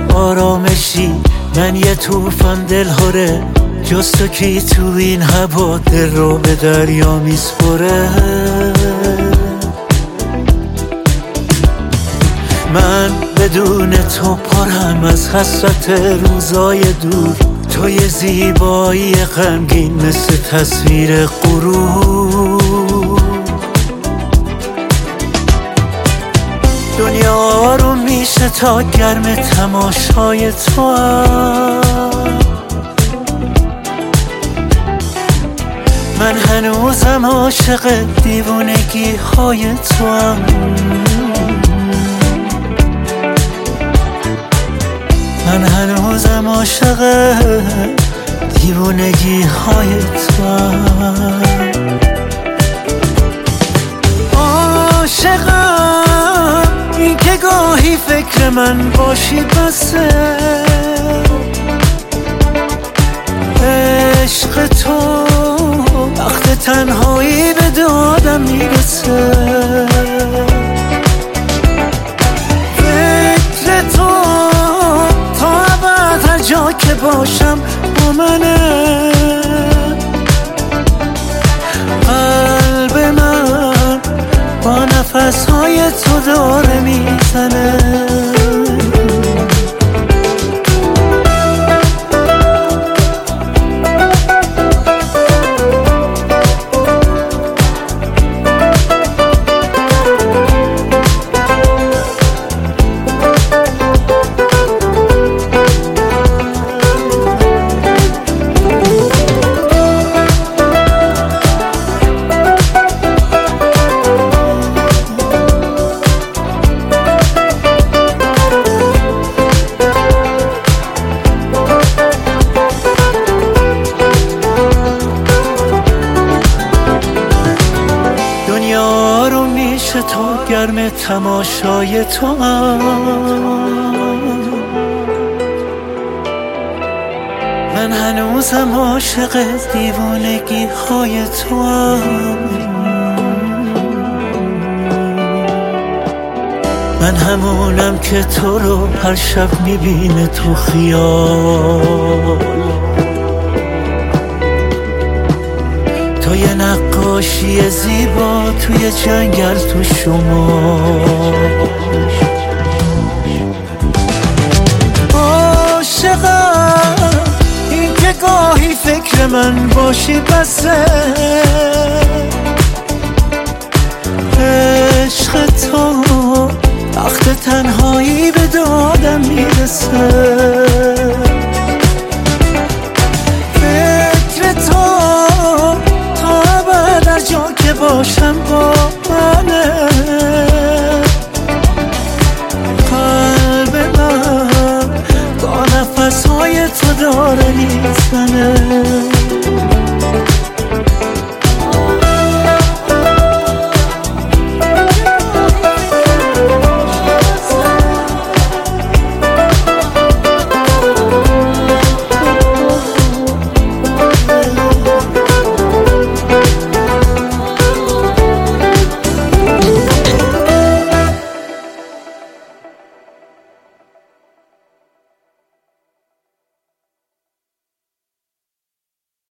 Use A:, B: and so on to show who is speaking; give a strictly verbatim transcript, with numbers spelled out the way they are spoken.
A: آرامشی، من یه توفان دلهوره، جز تو کی تو این هوا دل رو به دریا میسپره. من بدون تو پرم از حسرت روزای دور، تو یه زیبایی غمگین مثل تصویر غروب. دنیا رو میشه تا گرم تماشای تو هم. من هنوزم عاشق دیوونگی های تو هم. من هنوزم عاشق دیوونگی های تو هم. عاشقم این که گاهی فکر من باشی بسه، عشق تو وقت تنهایی به دادم میرسه. فکر تو تا ابد هر جا که باشم با منه. قلب من با نفسهای تو داره میزنه. دنیا رو میشه تا گرم تماشای تو هم. من هنوزم عاشق دیوانگی های تو هم. من همونم که تو رو هر شب میبینه تو خیال. تو یه نقاشی زیبا توی جنگل تو شما. عاشقم این که گاهی فکر من باشی بسه. عشق تو وقت تنهایی به دادم میرسه. فکر تو تا ابد هر جا که باشم با منه. قلب من با نفسهای تو داره میزنه.